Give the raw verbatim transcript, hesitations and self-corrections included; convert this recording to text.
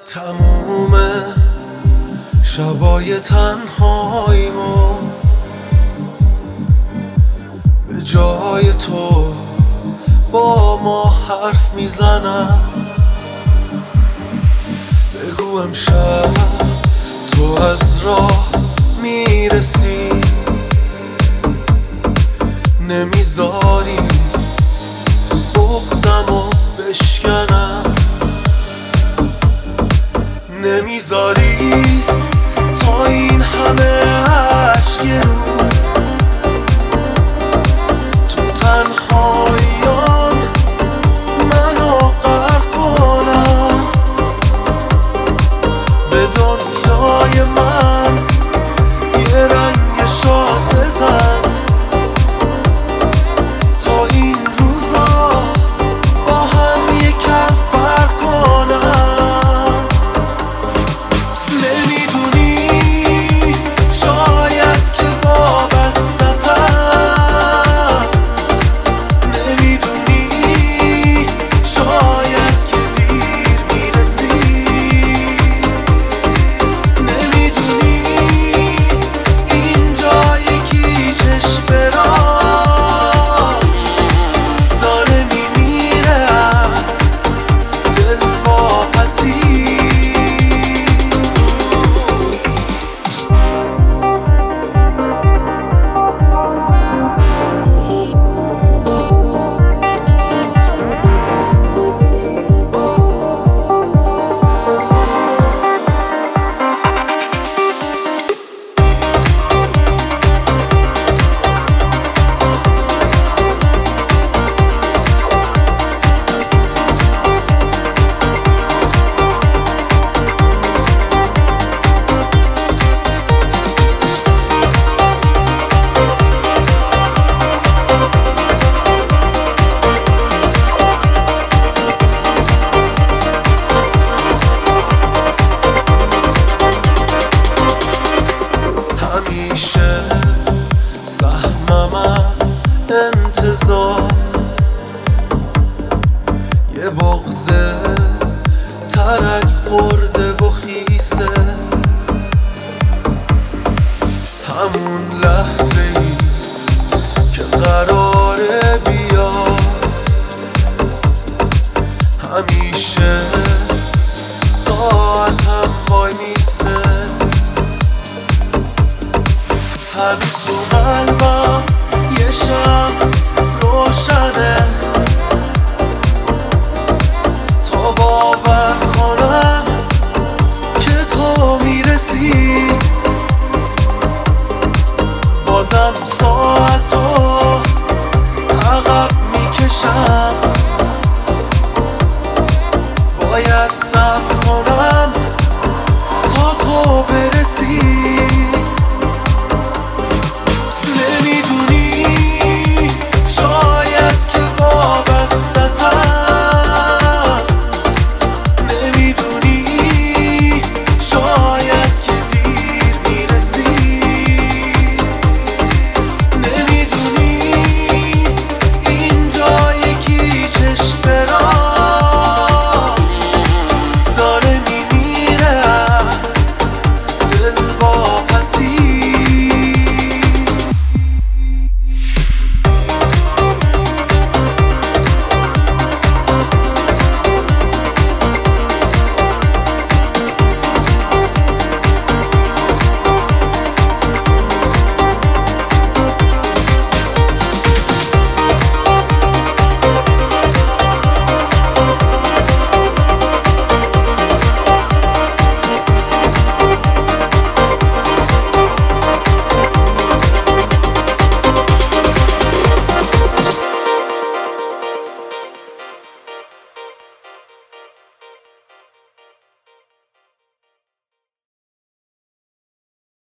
تموم شبای تنهاییمو به جای تو با ما حرف میزنم. بگو امشب تو از راه میرسی، نمیذاری بغضمو بشکنم، نمیذاری تا این همه عشق روز تو تنهاییان منو غرق کنم. به دنیای من یه رنگ شاد بزن تا این روزا با هم یکم فرق کنم. نمیدونی شاید که وابسته‌تم، نمیدونی شاید که دیر میرسی، نمیدونی اینجا یکی چشم راست داره میمیره از دلواپسی. همیشه سهمم از انتظار یه بغض ترک خورده و خیسه، همون لحظه ای که قراره بیاد همیشه ساعتم وای میسه. هنوز تو قلبم یه شب روشنه تا باور کنم که تو میرسی. بازم ساعتو عقب میکشم، باید صبر کنم تا تو برسی.